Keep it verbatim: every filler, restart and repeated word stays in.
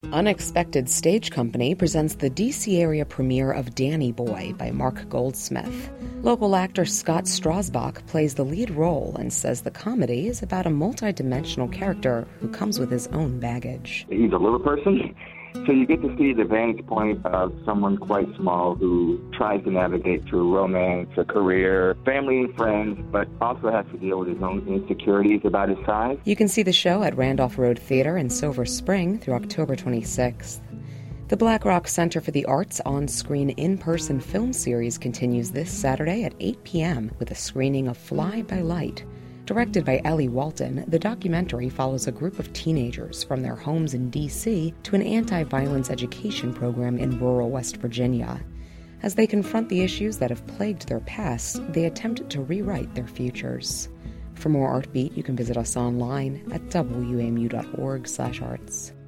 Unexpected Stage Company presents the D C area premiere of Danny Boy by Mark Goldsmith. Local actor Scott Strasbach plays the lead role and says the comedy is about a multi-dimensional character who comes with his own baggage. He's a little person, so you get to see the vantage point of someone quite small who tries to navigate through romance, a career, family and friends, but also has to deal with his own insecurities about his size. You can see the show at Randolph Road Theater in Silver Spring through October twenty-sixth. The Black Rock Center for the Arts on-screen in-person film series continues this Saturday at eight p.m. with a screening of Fly by Light. Directed by Ellie Walton, the documentary follows a group of teenagers from their homes in D C to an anti-violence education program in rural West Virginia. As they confront the issues that have plagued their past, they attempt to rewrite their futures. For more Artbeat, you can visit us online at w a m u dot org slash arts.